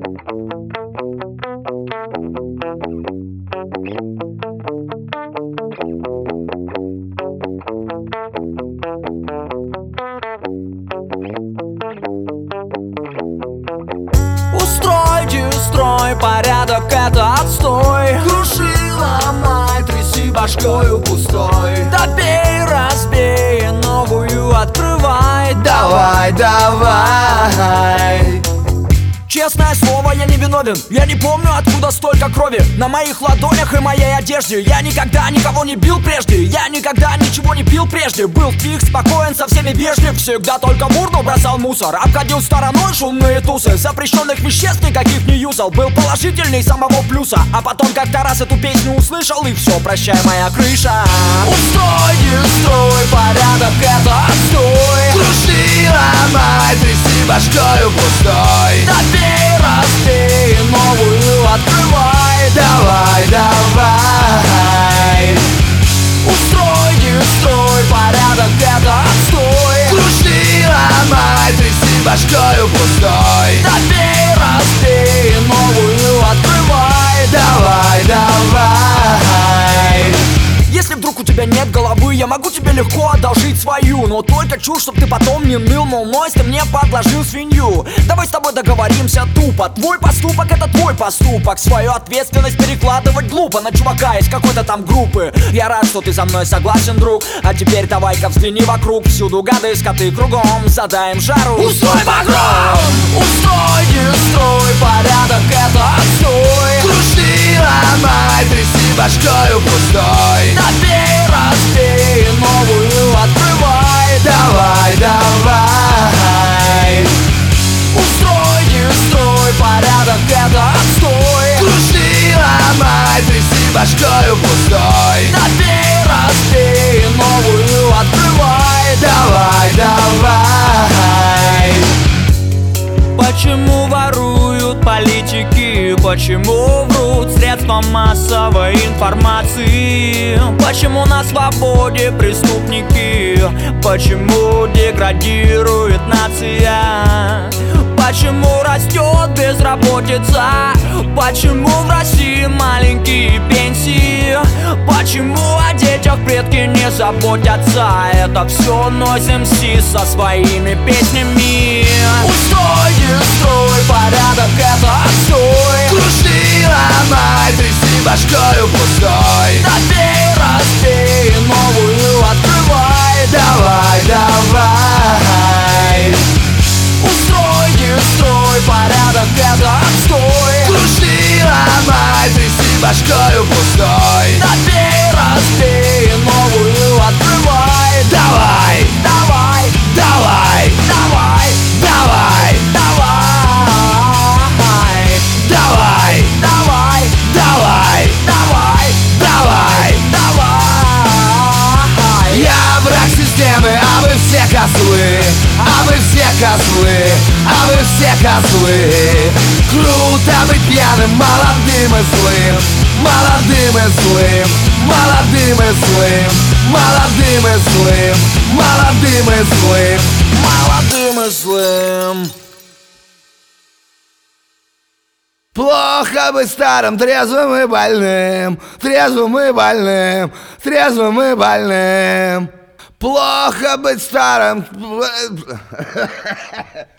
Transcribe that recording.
Устрой порядок, это отстой. Круши, ломай, тряси башкою пустой. Добей, разбей, новую открывай. Давай, давай. Честное слово, я не виновен. Я не помню, откуда столько крови на моих ладонях и моей одежде. Я никогда никого не бил прежде. Я никогда ничего не пил прежде. Был тих, спокоен, со всеми вежлив. Всегда только в урну бросал мусор. Обходил стороной шумные тусы. Запрещенных веществ никаких не юзал. Был положительней самого плюса. А потом как-то раз эту песню услышал, и все, прощай, моя крыша. Устрой, дестрой, порядок, это отстой. Круши, ломай, тряси башкою пустой. Добей, разбей, новую открывай. Давай, давай. Устрой, дестрой, порядок, это отстой. Круши, ломай, тряси башкою пустой. Добей, разбей, новую открывай. Давай, давай. Если вдруг у тебя нет головы, я могу тебе легко одолжить свою. Но только чушь, чтоб ты потом не ныл, мол, Нойз, ты мне подложил свинью. Давай с тобой договоримся тупо. Твой поступок — это твой поступок. Свою ответственность перекладывать глупо на чувака из какой-то там группы. Я рад, что ты со мной согласен, друг. А теперь давай-ка взгляни вокруг. Всюду гады, скоты кругом. Задаем жару. Устрой погром! Устрой, дестрой, порядок, это отстой. Круши, ломай, тряси башкою пустой. Добей, разбей, новую открывай. Давай, давай. Устрой, дестрой, порядок, это отстой. Круши, ломай, тряси башкою пустой. Добей, разбей, новую открывай. Давай, давай. Почему воруют политики? Почему врут средства массовой информации? Почему на свободе преступники? Почему деградирует нация? Почему растет безработица? Почему в России маленькие пенсии? Почему о детях предки не заботятся? Это все Нойз МС со своими песнями. Устрой, дестрой, порядок, это отстой. Круши, ломай, тряси башкою пустой. Добей, разбей, новую открывай. Давай, давай. Устрой, дестрой, порядок, это отстой. Круши, ломай, тряси башкою пустой. Добей, разбей, новую открывай. Давай, давай, давай, давай, давай, давай, давай, давай, давай, давай, давай, давай. Я враг системы, а вы все козлы. А вы все козлы, а вы все козлы. Круто быть пьяным, молодым и злым. Молодым и злым, молодым и злым. Молодым и злым, молодым и злым. Молодым и злым. Плохо быть старым, трезвым и больным. Трезвым и больным, трезвым и больным. Плохо быть старым.